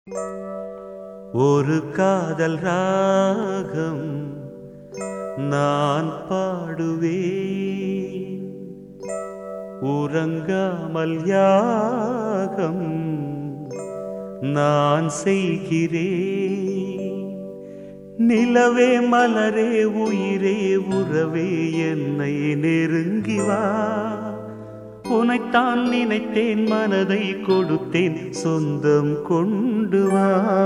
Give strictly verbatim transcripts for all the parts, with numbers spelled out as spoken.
ஒரு காதல் ராகம் நான் பாடுவேன், உறங்காமல் யாகம் நான் செய்கிறேன். நிலவே மலரே உயிரே உறவே என்னை நெருங்கி வா. உனைத்தான் நினைத்தேன், மனதை கொடுத்தேன், சொந்தம் கொண்டு வா.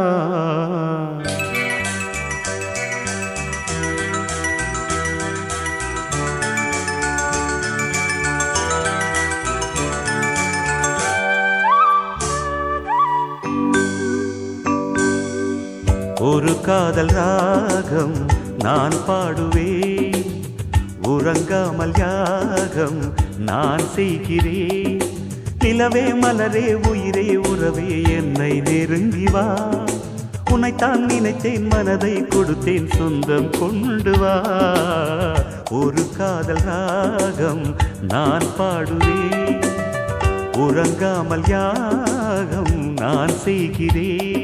ஒரு காதல் ராகம் நான் பாடுவேன், உறங்காமல் யாகம் நான் செய்கிறேன். நிலவே மலரே உயிரே உறவே என்னை நெருங்கி வா. உனைத்தான் நினைத்தேன், மனதை கொடுத்தேன், சொந்தம் கொண்டு வா. ஒரு காதல் ராகம் நான் பாடுவேன், உறங்காமல் யாகம் நான் செய்கிறேன்.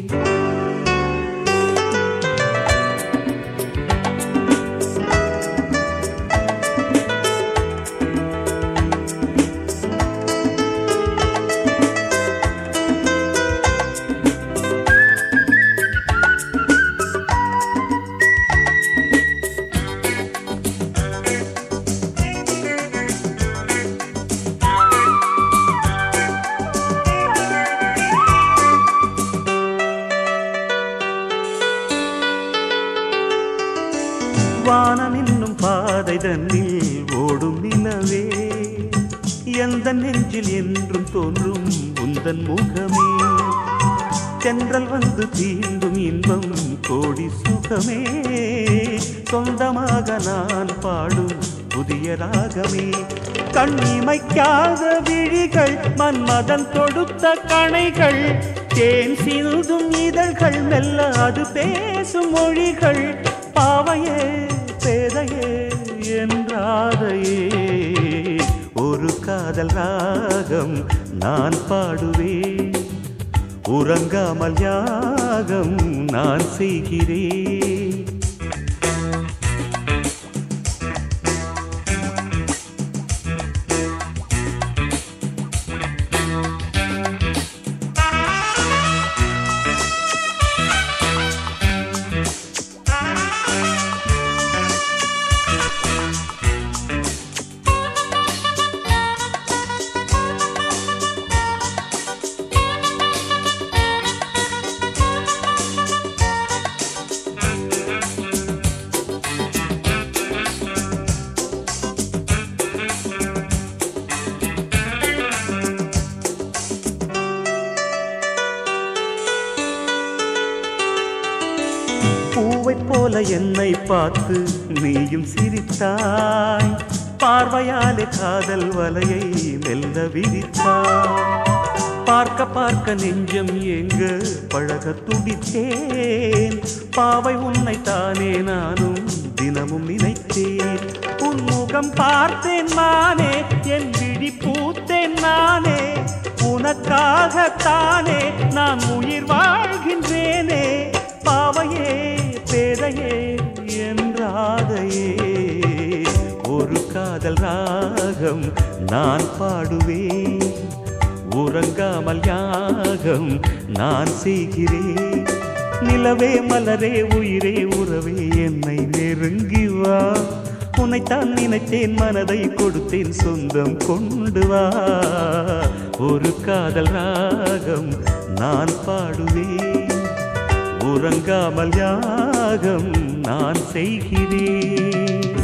வானம் என்னும் பாதை தன்னில் ஓடும் நிலவே, எந்த நெஞ்சில் என்றும் தோன்றும் உந்தன் முகமே. தென்றல் வந்து தீண்டும் இன்பம் கோடி சுகமே, சொந்தமாக நான் பாடும் புதிய ராகமே. கண்ணிமைக்காத விழிகள், மன்மதன் தொடுத்த கணைகள், தேன் சிந்தும் இதழ்கள், மெல்ல அது பேசும் மொழிகள். பாவையே பேதையே என்றாதையே, ஒரு காதல் ராகம் நான் பாடுவேன், உறங்காமல் யாகம் நான் செய்கிறேன். பூவை போல என்னை பார்த்து நீயும் சிரித்தாய், பார்வையாலே காதல் வலையை மெல்ல விரித்தாய். பார்க்க பார்க்க நெஞ்சம் எங்க பழக துடித்தேன், பாவை உன்னை தானே நானும் தினமும் நினைத்தேன். உன் முகம் பார்த்தேன் நானே, என் விழி பூத்தேன் நானே, உனக்காகத்தானே நான் உயிர் வாழ்கின்றேனே. பாவையே பேதையே என்றாதையே, ஒரு காதல் ராகம் நான் பாடுவேன், உறங்காமல் யாகம் நான் செய்கிறேன். நிலவே மலரே உயிரே உறவே என்னை நெருங்கி வா. உனைத்தான் நினைத்தேன், மனதை கொடுத்தேன், சொந்தம் கொண்டு வா. ஒரு காதல் ராகம் நான் பாடுவேன், உறங்காமல் யாகம் நான் செய்கிறேன்.